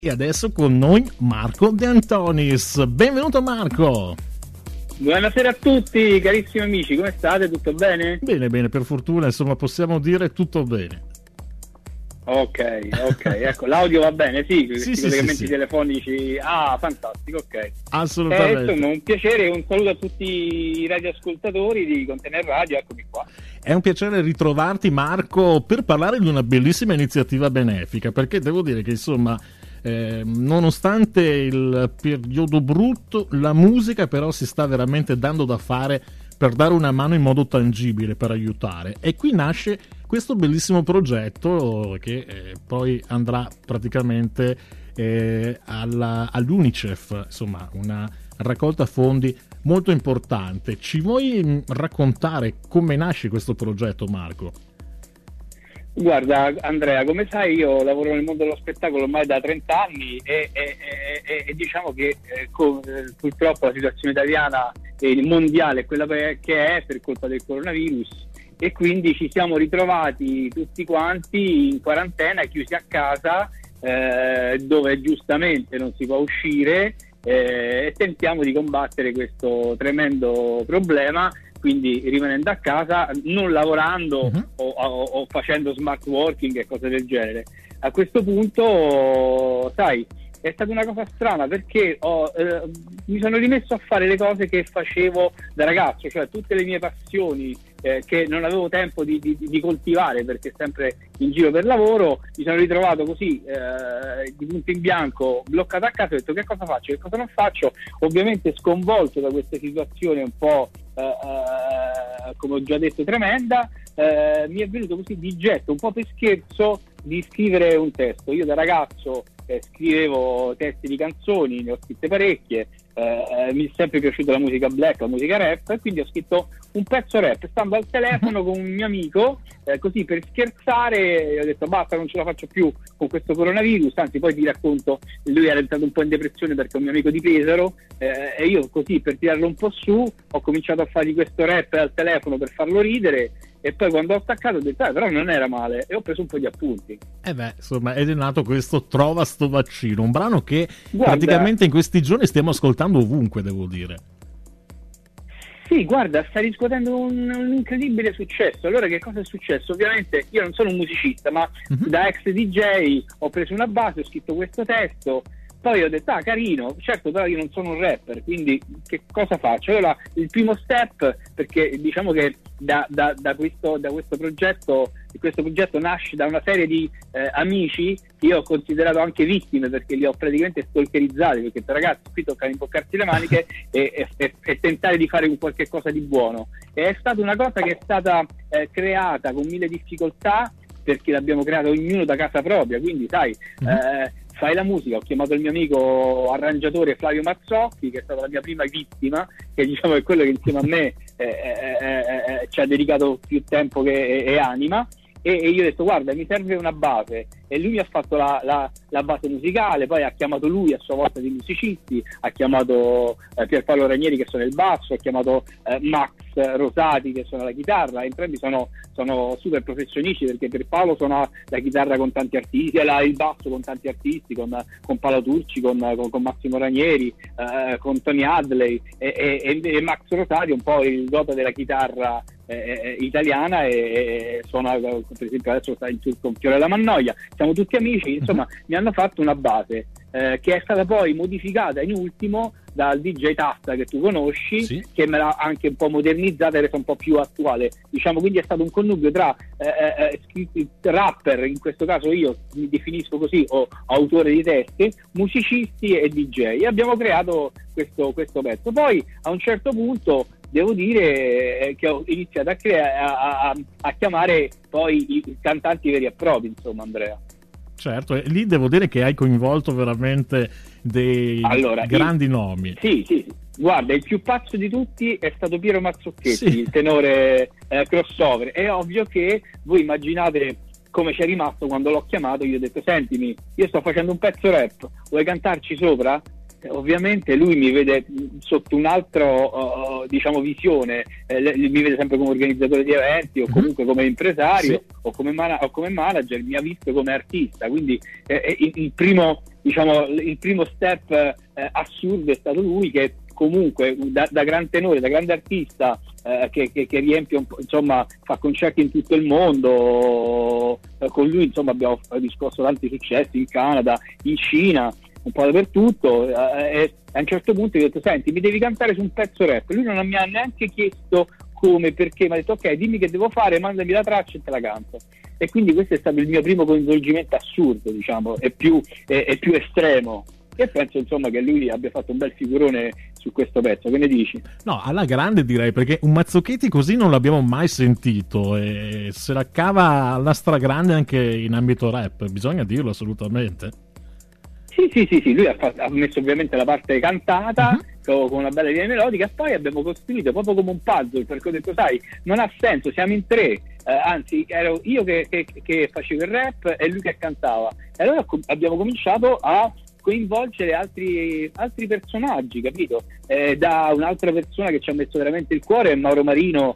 E adesso con noi Marco De Antonis. Benvenuto Marco! Buonasera a tutti carissimi amici, come state? Tutto bene? Bene, bene, per fortuna, insomma, possiamo dire tutto bene. Ok, ecco, l'audio va bene, sì, Sì, i sì, collegamenti sì, sì. telefonici, fantastico, ok. Assolutamente. Insomma, un piacere e un saluto a tutti i radioascoltatori di Contener Radio, eccomi qua. È un piacere ritrovarti Marco per parlare di una bellissima iniziativa benefica, perché devo dire che insomma nonostante il periodo brutto, la musica però si sta veramente dando da fare per dare una mano in modo tangibile, per aiutare, e qui nasce questo bellissimo progetto che poi andrà praticamente all'UNICEF, insomma una raccolta fondi molto importante. Ci vuoi raccontare come nasce questo progetto, Marco? Guarda Andrea, come sai io lavoro nel mondo dello spettacolo ormai da 30 anni e diciamo che purtroppo la situazione italiana e mondiale è quella che è per colpa del coronavirus, e quindi ci siamo ritrovati tutti quanti in quarantena, chiusi a casa, dove giustamente non si può uscire, e tentiamo di combattere questo tremendo problema, quindi rimanendo a casa, non lavorando o facendo smart working e cose del genere. A questo punto, sai, è stata una cosa strana perché mi sono rimesso a fare le cose che facevo da ragazzo, cioè tutte le mie passioni che non avevo tempo di coltivare perché sempre in giro per lavoro. Mi sono ritrovato così di punto in bianco, bloccato a casa, e ho detto che cosa faccio, che cosa non faccio, ovviamente sconvolto da questa situazione un po' come ho già detto tremenda. Mi è venuto così di getto, un po' per scherzo, di scrivere un testo. Io da ragazzo scrivevo testi di canzoni, ne ho scritte parecchie, mi è sempre piaciuta la musica black, la musica rap, e quindi ho scritto un pezzo rap stando al telefono con un mio amico, così per scherzare. Ho detto basta, non ce la faccio più con questo coronavirus, anzi poi ti racconto, lui era entrato un po' in depressione perché è un mio amico di Pesaro, e io così per tirarlo un po' su ho cominciato a fare questo rap al telefono per farlo ridere, e poi quando ho staccato ho detto però non era male, e ho preso un po' di appunti. Insomma, ed è nato questo Trova sto vaccino, un brano che Guarda, praticamente in questi giorni stiamo ascoltando ovunque, devo dire. sì, guarda, sta riscuotendo un incredibile successo. Allora, che cosa è successo? Ovviamente io non sono un musicista, ma da ex DJ ho preso una base, ho scritto questo testo, poi ho detto carino, certo, però io non sono un rapper, quindi che cosa faccio? Allora il primo step, perché diciamo che da questo progetto nasce da una serie di amici che io ho considerato anche vittime, perché li ho praticamente stalkerizzati, perché ragazzi qui tocca imboccarsi le maniche e tentare di fare un qualche cosa di buono. E è stata una cosa che è stata creata con mille difficoltà, perché l'abbiamo creata ognuno da casa propria, quindi sai, fai la musica. Ho chiamato il mio amico arrangiatore Flavio Mazzocchi, che è stata la mia prima vittima, che diciamo è quello che insieme a me ci ha dedicato più tempo e anima, e io ho detto guarda, mi serve una base, e lui mi ha fatto la base musicale. Poi ha chiamato lui a sua volta dei musicisti, ha chiamato Pierpaolo Ranieri che suona il basso, ha chiamato Max Rosati che suona la chitarra. Entrambi sono super professionisti, perché Pierpaolo suona la chitarra con tanti artisti, il basso con tanti artisti, con Paolo Turci, con Massimo Ranieri, con Tony Hadley, e Max Rosati un po' il gota della chitarra italiana, e suona per esempio adesso sta in tour con Fiorella Mannoia. Siamo tutti amici, insomma. Mi hanno fatto una base che è stata poi modificata in ultimo dal DJ Tasta, che tu conosci, sì, che me l'ha anche un po' modernizzata e resa un po' più attuale, diciamo. Quindi è stato un connubio tra rapper, in questo caso io mi definisco così, o autore di testi, musicisti e DJ, e abbiamo creato questo pezzo. Poi a un certo punto devo dire che ho iniziato a chiamare poi i cantanti veri e propri, insomma, Andrea. Certo, e lì devo dire che hai coinvolto veramente dei grandi nomi. Sì. Guarda, il più pazzo di tutti è stato Piero Mazzocchetti, sì, il tenore crossover. È ovvio che voi immaginate come ci è rimasto quando l'ho chiamato. Io ho detto sentimi, io sto facendo un pezzo rap, vuoi cantarci sopra? ovviamente lui mi vede sotto un altro diciamo visione, mi vede sempre come organizzatore di eventi o comunque come impresario, sì, o come manager, mi ha visto come artista, quindi il primo step assurdo è stato lui, che comunque da gran tenore, da grande artista, che riempie un po', insomma, fa concerti in tutto il mondo. Con lui insomma abbiamo riscosso tanti successi in Canada, in Cina, un po' dappertutto, e a un certo punto gli ho detto: senti, mi devi cantare su un pezzo rap. Lui non mi ha neanche chiesto come, perché, mi ha detto: ok, dimmi che devo fare, mandami la traccia e te la canto. E quindi questo è stato il mio primo coinvolgimento assurdo, diciamo, e più estremo. E penso insomma che lui abbia fatto un bel figurone su questo pezzo. Che ne dici? No, alla grande direi, perché un Mazzochetti così non l'abbiamo mai sentito, e se la cava alla stragrande anche in ambito rap, bisogna dirlo assolutamente. Sì, lui ha messo ovviamente la parte cantata, con una bella linea melodica, e poi abbiamo costruito proprio come un puzzle, perché ho detto: sai, non ha senso, siamo in tre, anzi ero io che facevo il rap e lui che cantava, e allora abbiamo cominciato a coinvolgere altri personaggi, capito? Da un'altra persona che ci ha messo veramente il cuore è Mauro Marino,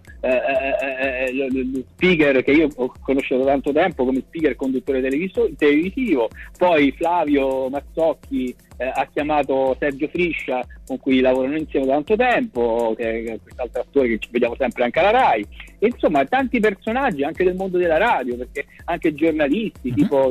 lo speaker che io ho conosciuto da tanto tempo come speaker e conduttore televisivo. Poi Flavio Mazzocchi ha chiamato Sergio Friscia, con cui lavorano insieme da tanto tempo, che è quest'altro attore che ci vediamo sempre anche alla Rai. E insomma tanti personaggi anche del mondo della radio, perché anche giornalisti tipo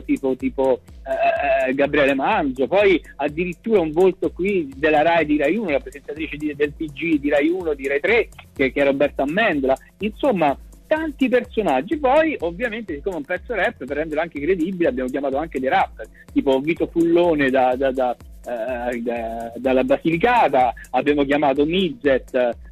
Gabriele Manzo, poi addirittura un volto qui della Rai, di Rai 1, la presentatrice del TG di Rai 1, di Rai 3, che è Roberta Amendola. Insomma tanti personaggi. Poi ovviamente, siccome è un pezzo rap, per renderlo anche credibile, abbiamo chiamato anche dei rapper tipo Vito Fullone dalla Basilicata, abbiamo chiamato Mizet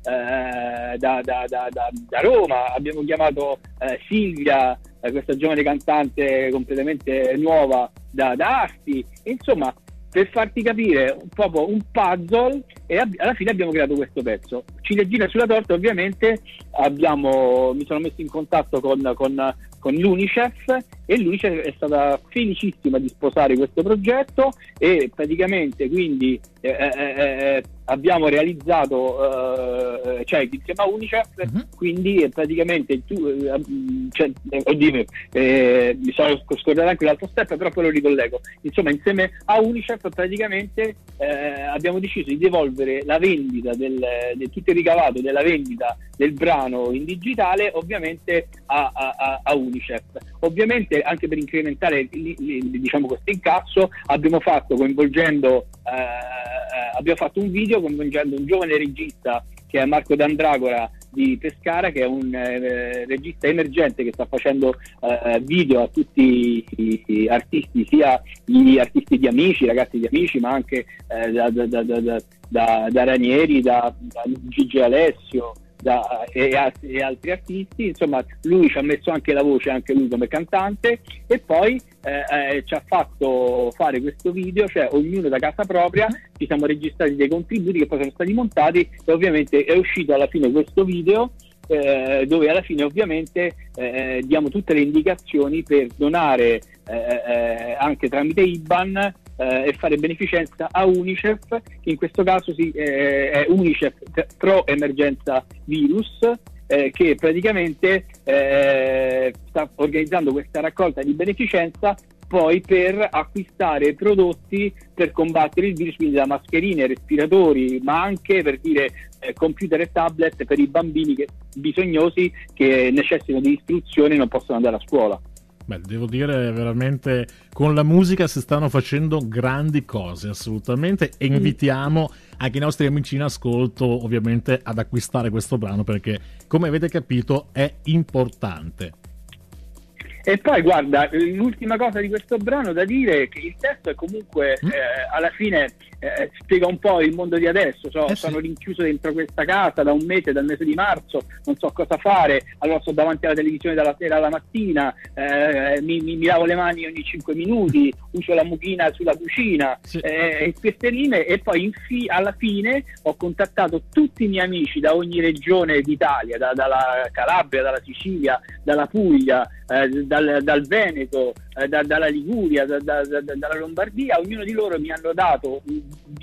da Roma, abbiamo chiamato Silvia, questa giovane cantante completamente nuova da Asti. Insomma, per farti capire proprio un puzzle, e alla fine abbiamo creato questo pezzo. Ciliegina sulla torta, ovviamente mi sono messo in contatto con l'Unicef, e l'Unicef è stata felicissima di sposare questo progetto, e praticamente quindi abbiamo realizzato insieme a Unicef, quindi praticamente mi sono scordato anche l'altro step, però poi lo ricollego. Insomma, insieme a Unicef praticamente abbiamo deciso di devolvere la vendita del tutto il ricavato della vendita del brano in digitale ovviamente a Unicef. Ovviamente anche per incrementare diciamo questo incasso abbiamo fatto un video coinvolgendo un giovane regista che è Marco D'Andragora di Pescara, che è un regista emergente che sta facendo video a tutti gli artisti, sia gli artisti di Amici, ragazzi di Amici, ma anche da Ranieri, da Gigi Alessio, e altri artisti. Insomma, lui ci ha messo anche la voce, anche lui come cantante, e poi ci ha fatto fare questo video, cioè ognuno da casa propria. Ci siamo registrati dei contributi che poi sono stati montati, e ovviamente è uscito alla fine questo video dove alla fine ovviamente diamo tutte le indicazioni per donare anche tramite IBAN e fare beneficenza a Unicef, che in questo caso è Unicef Pro Emergenza Virus, che praticamente sta organizzando questa raccolta di beneficenza poi per acquistare prodotti per combattere il virus, quindi da mascherine, respiratori, ma anche per dire computer e tablet per i bambini bisognosi che necessitano di istruzione e non possono andare a scuola. Beh, devo dire veramente con la musica si stanno facendo grandi cose, assolutamente, e invitiamo anche i nostri amici in ascolto ovviamente ad acquistare questo brano, perché come avete capito è importante. E poi guarda, l'ultima cosa di questo brano da dire è che il testo è comunque alla fine spiega un po' il mondo di adesso. Sono rinchiuso dentro questa casa dal mese di marzo, non so cosa fare, allora sto davanti alla televisione dalla sera alla mattina, mi lavo le mani ogni 5 minuti, uso la mucchina sulla cucina, queste rime. E poi alla fine ho contattato tutti i miei amici da ogni regione d'Italia, dalla Calabria, dalla Sicilia, dalla Puglia, dal Veneto, dalla Liguria, dalla Lombardia. Ognuno di loro mi hanno dato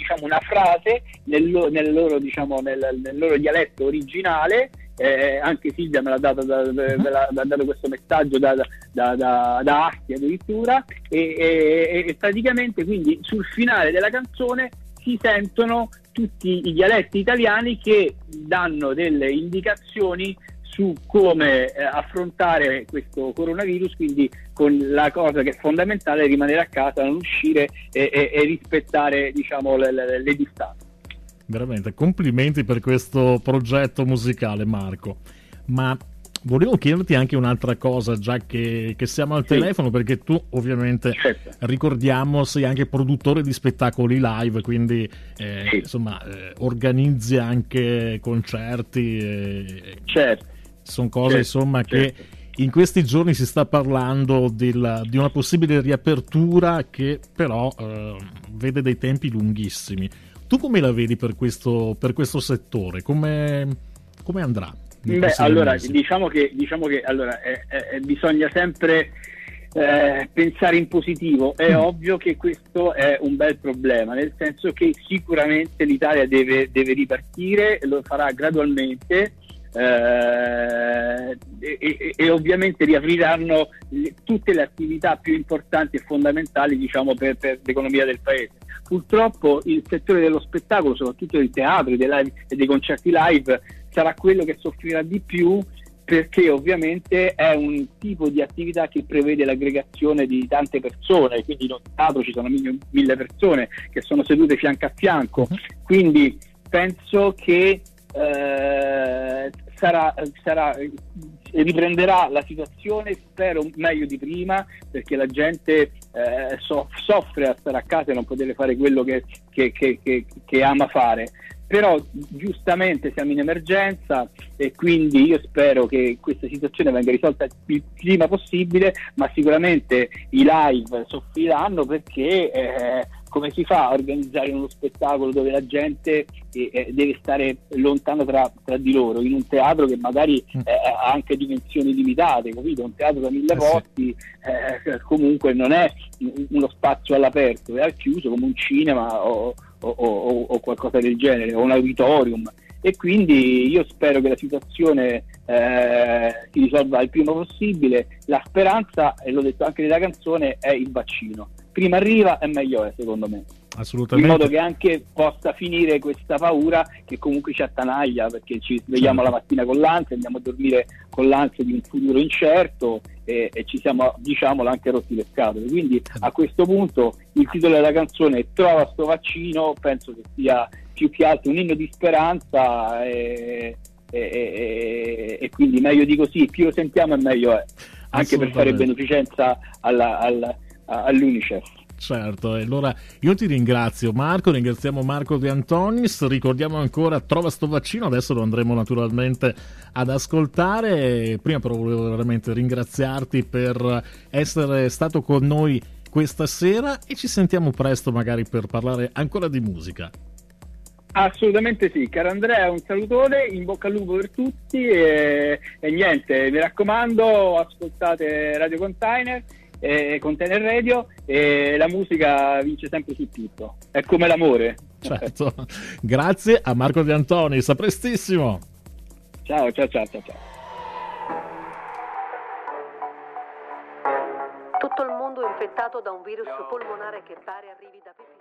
diciamo una frase nel loro diciamo nel loro dialetto originale. Anche Silvia me l'ha dato, me l'ha dato questo messaggio da Asti addirittura, e praticamente quindi sul finale della canzone si sentono tutti i dialetti italiani che danno delle indicazioni su come affrontare questo coronavirus, quindi con la cosa che è fondamentale, rimanere a casa, non uscire e rispettare diciamo le distanze. Veramente, complimenti per questo progetto musicale, Marco. Ma volevo chiederti anche un'altra cosa, già che siamo al telefono, perché tu ovviamente, certo, ricordiamo, sei anche produttore di spettacoli live, quindi sì, insomma organizzi anche concerti. Certo. Sono cose insomma che in questi giorni si sta parlando di una possibile riapertura che però vede dei tempi lunghissimi. Tu come la vedi per questo settore? Come andrà? Beh, allora diciamo che allora bisogna sempre pensare in positivo. È ovvio che questo è un bel problema, nel senso che sicuramente l'Italia deve ripartire, lo farà gradualmente. E ovviamente riapriranno tutte le attività più importanti e fondamentali, diciamo, per l'economia del paese. Purtroppo il settore dello spettacolo, soprattutto del teatro e dei concerti live, sarà quello che soffrirà di più, perché ovviamente è un tipo di attività che prevede l'aggregazione di tante persone, quindi in un teatro ci sono 1000 persone che sono sedute fianco a fianco, quindi penso che riprenderà la situazione, spero meglio di prima, perché la gente soffre a stare a casa e non poter fare quello che ama fare. Però giustamente siamo in emergenza e quindi io spero che questa situazione venga risolta il prima possibile, ma sicuramente i live soffriranno, perché come si fa a organizzare uno spettacolo dove la gente deve stare lontana tra di loro, in un teatro che magari ha anche dimensioni limitate, capito? Un teatro da 1000 posti comunque non è uno spazio all'aperto, è al chiuso, come un cinema o qualcosa del genere, o un auditorium. E quindi io spero che la situazione si risolva il prima possibile. La speranza, e l'ho detto anche nella canzone, è il vaccino. Prima arriva e meglio è, secondo me. Assolutamente. In modo che anche possa finire questa paura che comunque ci attanaglia, perché ci svegliamo la mattina con l'ansia, andiamo a dormire con l'ansia di un futuro incerto e ci siamo, diciamolo, anche rotti le scatole. Quindi a questo punto il titolo della canzone, Trova sto vaccino, penso che sia più che altro un inno di speranza e quindi meglio di così, più lo sentiamo e meglio è, anche per fare beneficenza all'UNICEF. Certo, e allora io ti ringrazio, Marco, ringraziamo Marco De Antonis, ricordiamo ancora Trova sto vaccino, adesso lo andremo naturalmente ad ascoltare. Prima però volevo veramente ringraziarti per essere stato con noi questa sera e ci sentiamo presto magari per parlare ancora di musica. Assolutamente sì, caro Andrea, un salutone, in bocca al lupo per tutti e niente, mi raccomando, ascoltate Radio Container, Container Radio, e la musica vince sempre su tutto, è come l'amore. Certo, grazie a Marco De Antonis, a prestissimo. Ciao. Tutto il mondo infettato da un virus polmonare che pare arrivi da